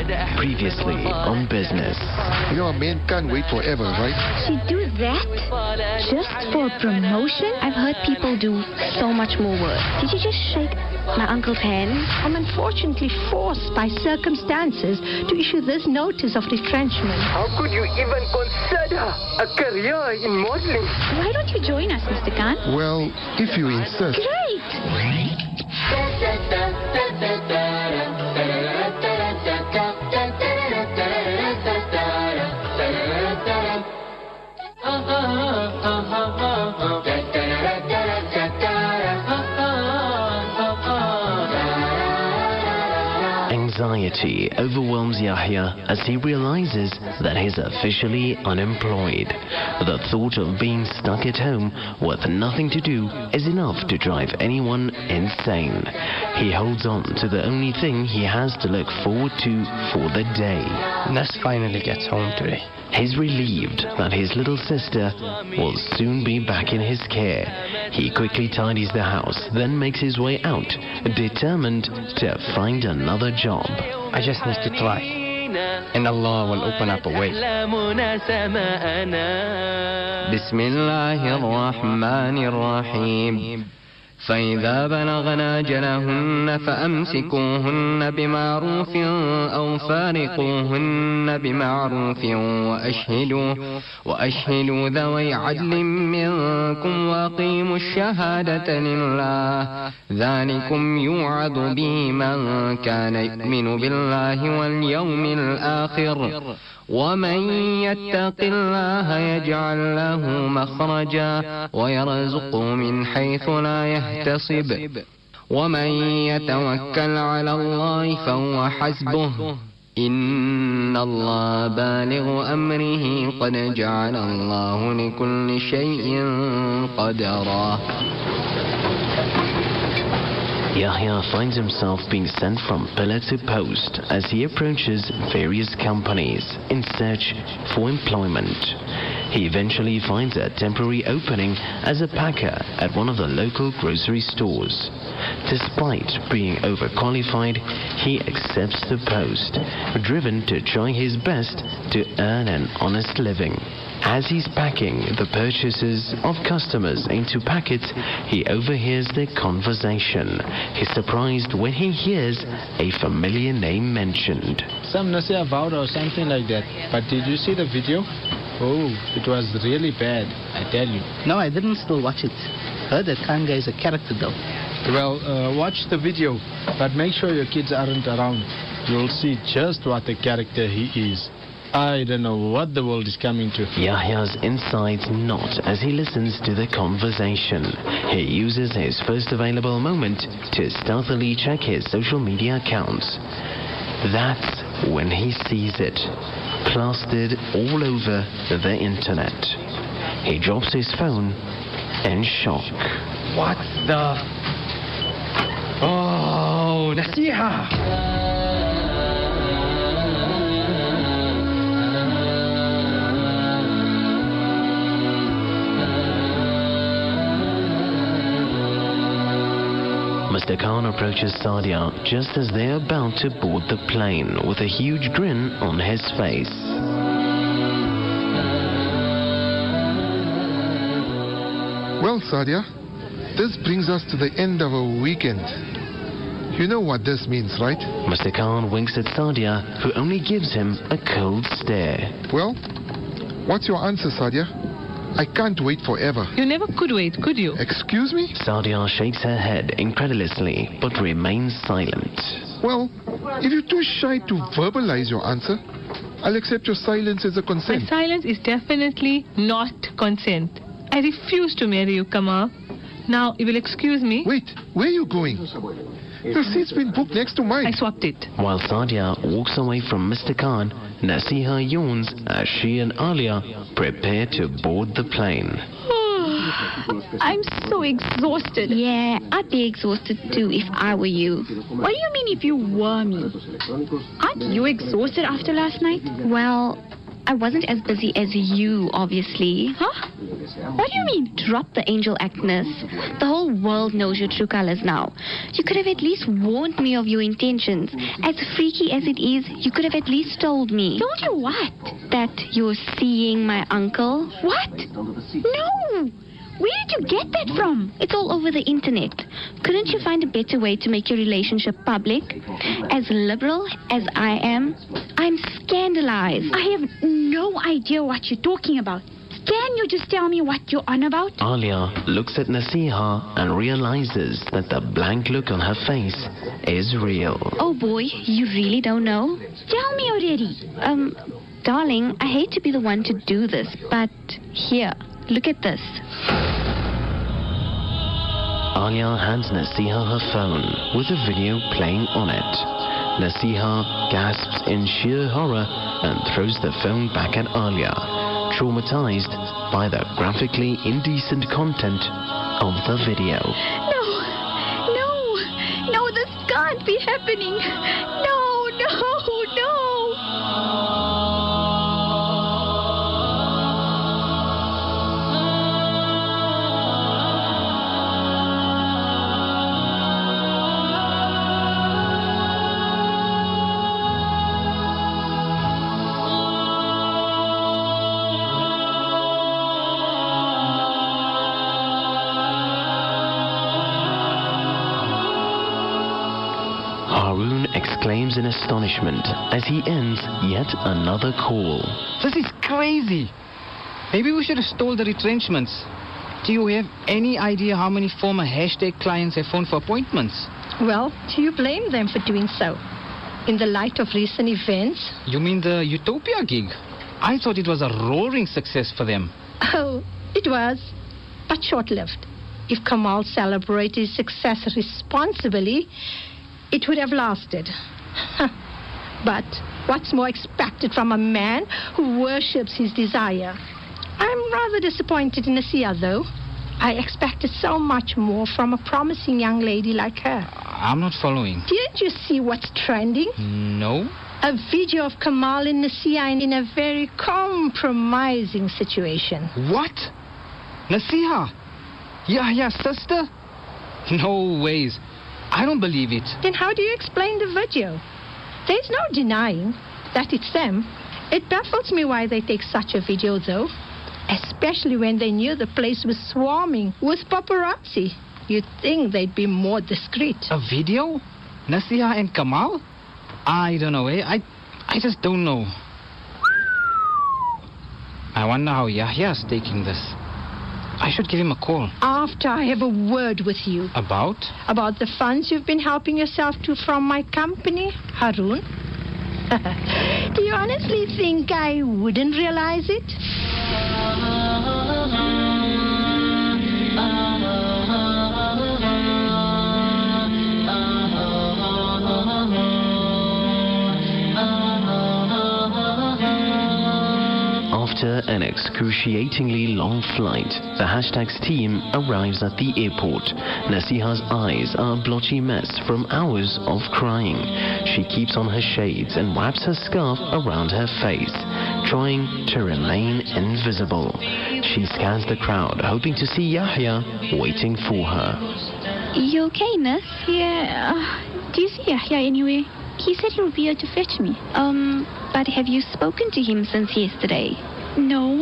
Previously on Business. You know, a man can't wait forever, right? She'd do that? Just for a promotion? I've heard people do so much more work. Did you just shake my uncle's hand? I'm unfortunately forced by circumstances to issue this notice of retrenchment. How could you even consider a career in modeling? Why don't you join us, Mr. Khan? Well, if you insist. Great! Anxiety overwhelms Yahya as he realizes that he's officially unemployed. The thought of being stuck at home with nothing to do is enough to drive anyone insane. He holds on to the only thing he has to look forward to for the day. Ness finally gets home today. He's relieved that his little sister will soon be back in his care. He quickly tidies the house, then makes his way out, determined to find another job. I just need to try, and Allah will open up a way. Bismillahirrahmanirrahim. فإذا بلغن أجلهن فأمسكوهن بمعروف أو فارقوهن بمعروف وأشهدوا ذوي عدل منكم وأقيموا الشهادة لله ذلكم يوعظ به من كان يؤمن بالله واليوم الآخر ومن يتق الله يجعل له مخرجا ويرزقه من حيث لا يحتسب ومن يتوكل على الله فهو حسبه إن الله بالغ أمره قد جعل الله لكل شيء قدرا. Yahya finds himself being sent from pillar to post as he approaches various companies in search for employment. He eventually finds a temporary opening as a packer at one of the local grocery stores. Despite being overqualified, he accepts the post, driven to try his best to earn an honest living. As he's packing the purchases of customers into packets, he overhears their conversation. He's surprised when he hears a familiar name mentioned. Some Nasir Vowed or something like that. But did you see the video? Oh, it was really bad, I tell you. No, I didn't still watch it. Heard that Khan guy is a character though. Well, watch the video, but make sure your kids aren't around. You'll see just what a character he is. I don't know what the world is coming to. Yahya's insides knot as he listens to the conversation. He uses his first available moment to stealthily check his social media accounts. That's when he sees it, plastered all over the internet. He drops his phone in shock. What the? Oh, Nasiha! Mr. Khan approaches Sadia just as they're about to board the plane with a huge grin on his face. Well, Sadia, this brings us to the end of our weekend. You know what this means, right? Mr. Khan winks at Sadia, who only gives him a cold stare. Well, what's your answer, Sadia? I can't wait forever. You never could wait, could you? Excuse me? Sadia shakes her head incredulously, but remains silent. Well, if you're too shy to verbalize your answer, I'll accept your silence as a consent. My silence is definitely not consent. I refuse to marry you, Kamal. Now, you will excuse me? Wait, where are you going? Your seat's been booked next to mine. I swapped it. While Sadia walks away from Mr. Khan, Nasiha yawns as she and Alia prepare to board the plane. I'm so exhausted. Yeah, I'd be exhausted too if I were you. What do you mean if you were me? Aren't you exhausted after last night? Well, I wasn't as busy as you, obviously. Huh? What do you mean? Drop the angel actness. The whole world knows your true colors now. You could have at least warned me of your intentions. As freaky as it is, you could have at least told me. Told you what? That you're seeing my uncle. What? No! Where did you get that from? It's all over the internet. Couldn't you find a better way to make your relationship public? As liberal as I am, I'm scandalized. I have no idea what you're talking about. Can you just tell me what you're on about? Alia looks at Nasiha and realizes that the blank look on her face is real. Oh boy, you really don't know? Tell me already. Darling, I hate to be the one to do this, but here, look at this. Alia hands Nasiha her phone with a video playing on it. Nasiha gasps in sheer horror and throws the phone back at Alia, traumatized by the graphically indecent content of the video. No, this can't be happening. No. Harun exclaims in astonishment as he ends yet another call. This is crazy. Maybe we should have stole the retrenchments. Do you have any idea how many former hashtag clients have phoned for appointments? Well, do you blame them for doing so? In the light of recent events? You mean the Utopia gig? I thought it was a roaring success for them. Oh, it was, but short-lived. If Kamal celebrated his success responsibly, it would have lasted. But what's more expected from a man who worships his desire? I'm rather disappointed in Nasiha, though. I expected so much more from a promising young lady like her. I'm not following. Didn't you see what's trending? No. A video of Kamal and Nasiha in a very compromising situation. What? Nasiha? Yahya's sister? No ways. I don't believe it. Then how do you explain the video? There's no denying that it's them. It baffles me why they take such a video, though. Especially when they knew the place was swarming with paparazzi. You'd think they'd be more discreet. A video? Nasiha and Kamal? I don't know, eh? I just don't know. I wonder how Yahya's taking this. I should give him a call. After I have a word with you. About? About the funds you've been helping yourself to from my company, Harun. Do you honestly think I wouldn't realize it? After an excruciatingly long flight, the Hashtags team arrives at the airport. Nasiha's eyes are a blotchy mess from hours of crying. She keeps on her shades and wraps her scarf around her face, trying to remain invisible. She scans the crowd, hoping to see Yahya waiting for her. You okay, Nas? Yeah. Do you see Yahya anyway? He said he'll be here to fetch me. But have you spoken to him since yesterday? No.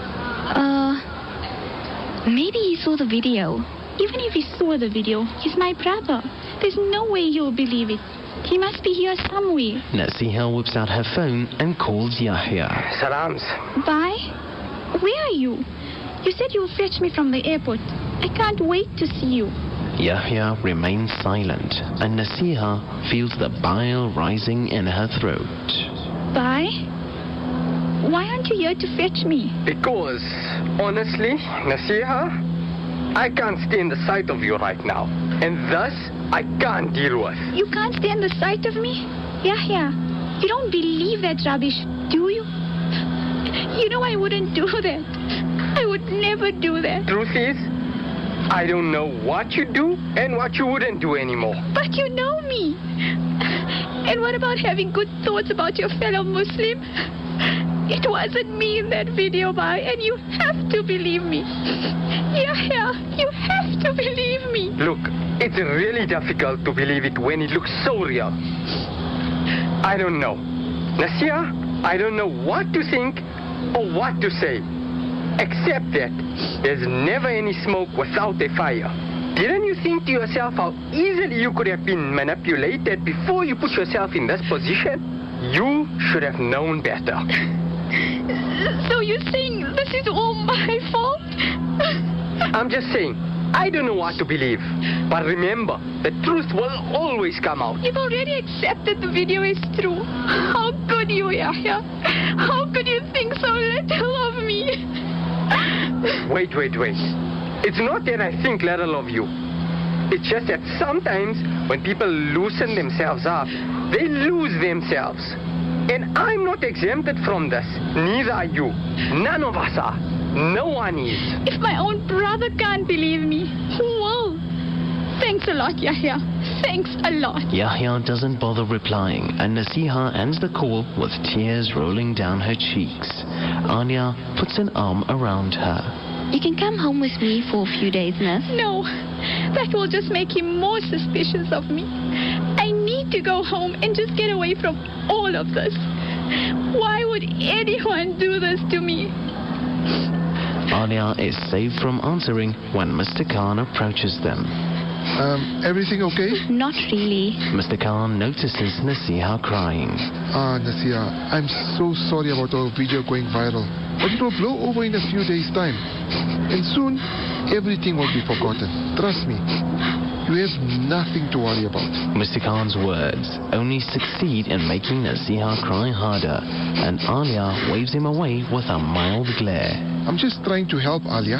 Maybe he saw the video. Even if he saw the video, he's my brother. There's no way he'll believe it. He must be here somewhere. Nasiha whips out her phone and calls Yahya. Salams. Bye? Where are you? You said you'll fetch me from the airport. I can't wait to see you. Yahya remains silent, and Nasiha feels the bile rising in her throat. Bye? Why aren't you here to fetch me? Because, honestly, Nasiha, I can't stand the sight of you right now. And thus, I can't deal with. You can't stand the sight of me? Yahya, you don't believe that rubbish, do you? You know I wouldn't do that. I would never do that. Truth is, I don't know what you do and what you wouldn't do anymore. But you know me. And what about having good thoughts about your fellow Muslim? It wasn't me in that video, Bhai, and you have to believe me. Yeah, you have to believe me. Look, it's really difficult to believe it when it looks so real. I don't know. Naseeha, I don't know what to think or what to say. Except that there's never any smoke without a fire. Didn't you think to yourself how easily you could have been manipulated before you put yourself in this position? You should have known better. So you're saying this is all my fault? I'm just saying, I don't know what to believe. But remember, the truth will always come out. You've already accepted the video is true. How could you, Yahya? How could you think so little of me? Wait. It's not that I think little of you. It's just that sometimes when people loosen themselves up, they lose themselves. And I'm not exempted from this. Neither are you. None of us are. No one is. If my own brother can't believe me, who will? Thanks a lot, Yahya. Thanks a lot. Yahya doesn't bother replying, and Naseeha ends the call with tears rolling down her cheeks. Alia puts an arm around her. You can come home with me for a few days, Miss. No, that will just make him more suspicious of me. I need to go home and just get away from all of this. Why would anyone do this to me? Alia is saved from answering when Mr. Khan approaches them. Everything okay? Not really. Mr. Khan notices Naseeha crying. Naseeha, I'm so sorry about our video going viral. But it will blow over in a few days' time. And soon, everything will be forgotten. Trust me. You have nothing to worry about. Mr. Khan's words only succeed in making Naseeha cry harder, and Alia waves him away with a mild glare. I'm just trying to help, Alia.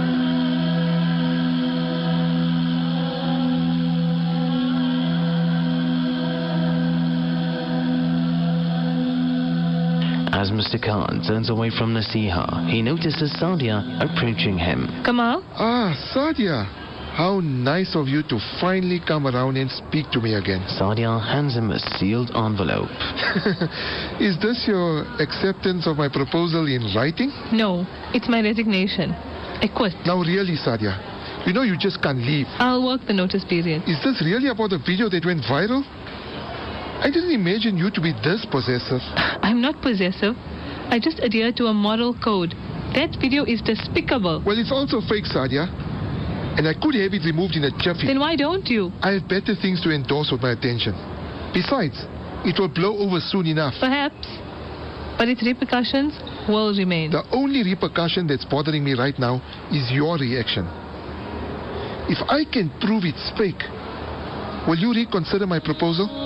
As Mr. Khan turns away from Naseeha, he notices Sadia approaching him. Kamal? Sadia. How nice of you to finally come around and speak to me again. Sadia hands him a sealed envelope. Is this your acceptance of my proposal in writing? No, it's my resignation. I quit. Now really, Sadia, you know you just can't leave. I'll work the notice period. Is this really about the video that went viral? I didn't imagine you to be this possessive. I'm not possessive. I just adhere to a moral code. That video is despicable. Well, it's also fake, Sadia. And I could have it removed in a jiffy. Then why don't you? I have better things to endorse with my attention. Besides, it will blow over soon enough. Perhaps. But its repercussions will remain. The only repercussion that's bothering me right now is your reaction. If I can prove it's fake, will you reconsider my proposal?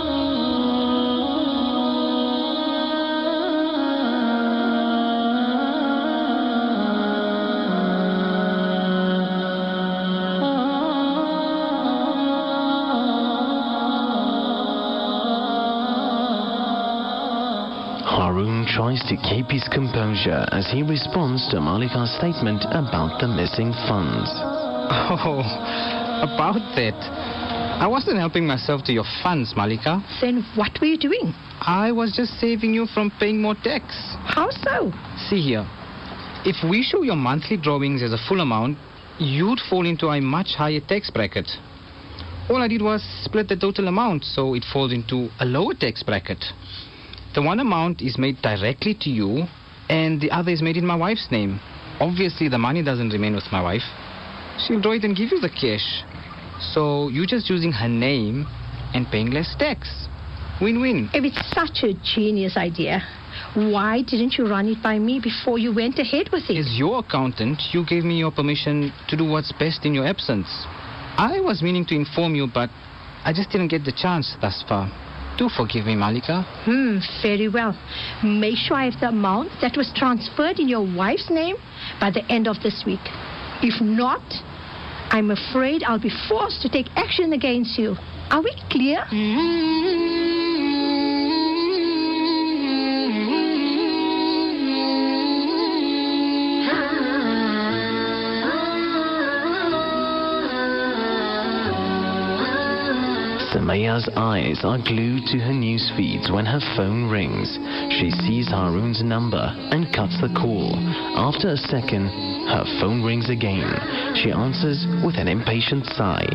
Harun tries to keep his composure as he responds to Malika's statement about the missing funds. Oh, about that. I wasn't helping myself to your funds, Malika. Then what were you doing? I was just saving you from paying more tax. How so? See here. If we show your monthly drawings as a full amount, you'd fall into a much higher tax bracket. All I did was split the total amount, so it falls into a lower tax bracket. The one amount is made directly to you, and the other is made in my wife's name. Obviously, the money doesn't remain with my wife. She'll draw it and give you the cash. So you're just using her name and paying less tax. Win-win. If it's such a genius idea, why didn't you run it by me before you went ahead with it? As your accountant, you gave me your permission to do what's best in your absence. I was meaning to inform you, but I just didn't get the chance thus far. Do forgive me, Malika. Very well. Make sure I have the amount that was transferred in your wife's name by the end of this week. If not, I'm afraid I'll be forced to take action against you. Are we clear? Leia's eyes are glued to her news feeds when her phone rings. She sees Harun's number and cuts the call. After a second, her phone rings again. She answers with an impatient sigh.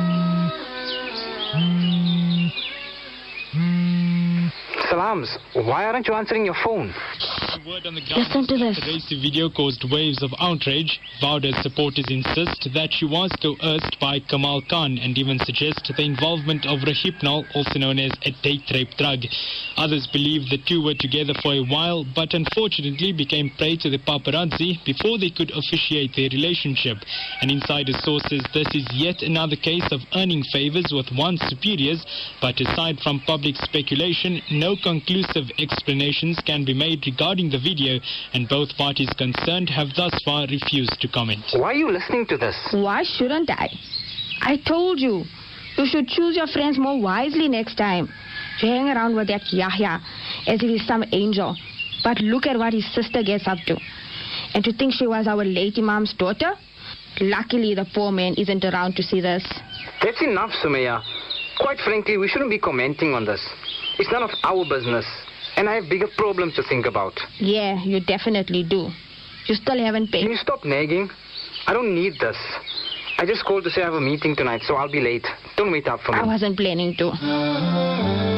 Salams, why aren't you answering your phone? Listen to this. Today's video caused waves of outrage. Vauda's supporters insist that she was coerced by Kamal Khan and even suggest the involvement of Rohypnol, also known as a date rape drug. Others believe the two were together for a while, but unfortunately became prey to the paparazzi before they could officiate their relationship. An insider source says this is yet another case of earning favors with one's superiors, but aside from public speculation, no conclusive explanations can be made regarding the video, and both parties concerned have thus far refused to comment. Why are you listening to this? Why shouldn't I? I told you, you should choose your friends more wisely next time. You hang around with that Yahya as if he's some angel, but look at what his sister gets up to. And to think she was our late Imam's daughter? Luckily, the poor man isn't around to see this. That's enough, Sumaya. Quite frankly, we shouldn't be commenting on this. It's none of our business, and I have bigger problems to think about. Yeah, you definitely do. You still haven't paid. Can you stop nagging? I don't need this. I just called to say I have a meeting tonight, so I'll be late. Don't wait up for me. I wasn't planning to.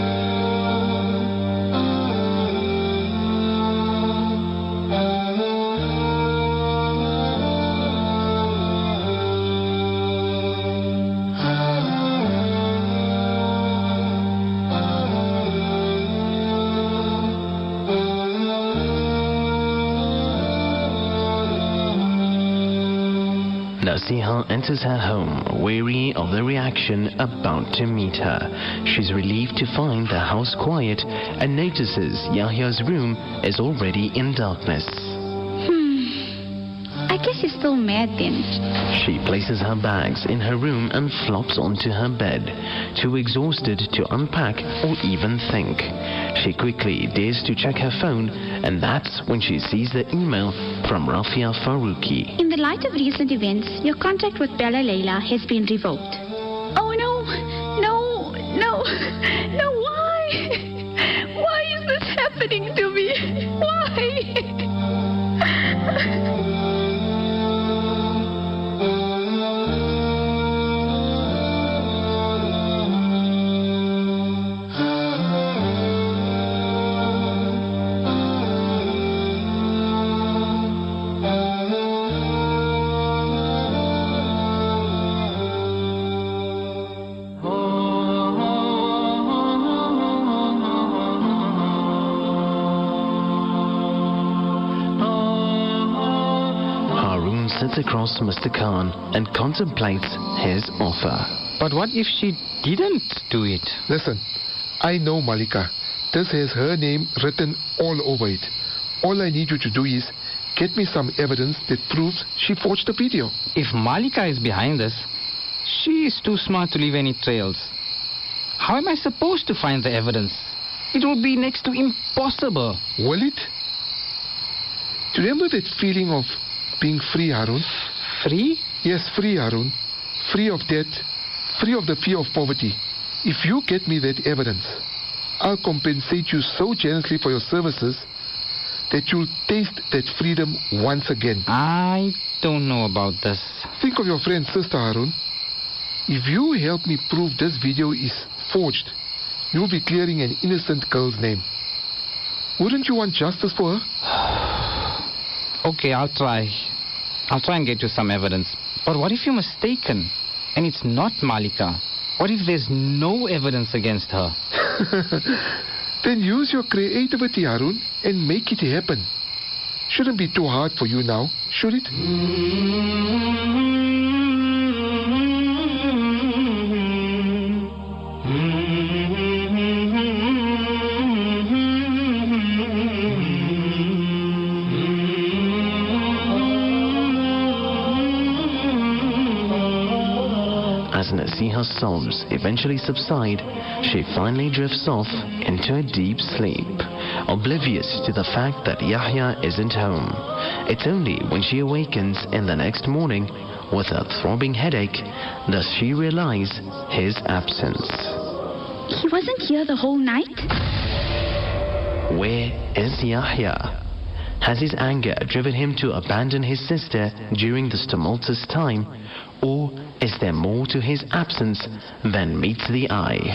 Nasiha enters her home, weary of the reaction about to meet her. She's relieved to find the house quiet and notices Yahya's room is already in darkness. I guess he's still mad then. She places her bags in her room and flops onto her bed, too exhausted to unpack or even think. She quickly dares to check her phone, and that's when she sees the email from Rafia Faruqi. In the light of recent events, your contract with Bella Layla has been revoked. Oh no, why? Why is this happening to me? Why? Sits across Mr. Khan and contemplates his offer. But what if she didn't do it? Listen, I know Malika. This has her name written all over it. All I need you to do is get me some evidence that proves she forged the video. If Malika is behind this, she is too smart to leave any trails. How am I supposed to find the evidence? It will be next to impossible. Will it? Do you remember that feeling of being free, Harun? Free? Yes, free, Harun. Free of debt, free of the fear of poverty. If you get me that evidence, I'll compensate you so generously for your services that you'll taste that freedom once again. I don't know about this. Think of your friend's sister, Harun. If you help me prove this video is forged, you'll be clearing an innocent girl's name. Wouldn't you want justice for her? Okay, I'll try. I'll try and get you some evidence. But what if you're mistaken and it's not Malika? What if there's no evidence against her? Then use your creativity, Harun, and make it happen. Shouldn't be too hard for you now, should it? As Nasiha's sobs eventually subside, she finally drifts off into a deep sleep, oblivious to the fact that Yahya isn't home. It's only when she awakens in the next morning with a throbbing headache does she realize his absence. He wasn't here the whole night? Where is Yahya? Has his anger driven him to abandon his sister during this tumultuous time, or is there more to his absence than meets the eye?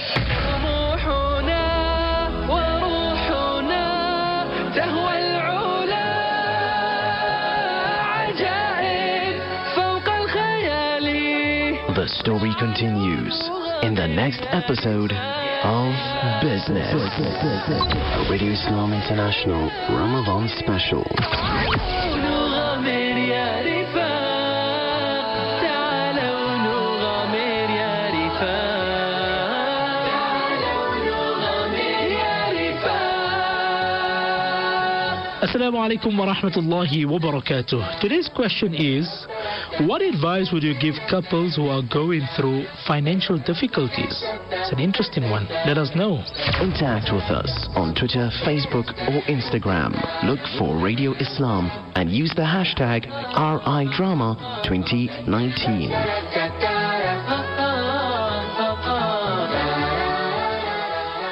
The story continues in the next episode of Business. A Radio Islam International Ramadan special. Assalamu alaikum wa rahmatullahi wa barakatuh. Today's question is, what advice would you give couples who are going through financial difficulties? It's an interesting one. Let us know. Interact with us on Twitter, Facebook or Instagram. Look for Radio Islam and use the hashtag RIDrama2019.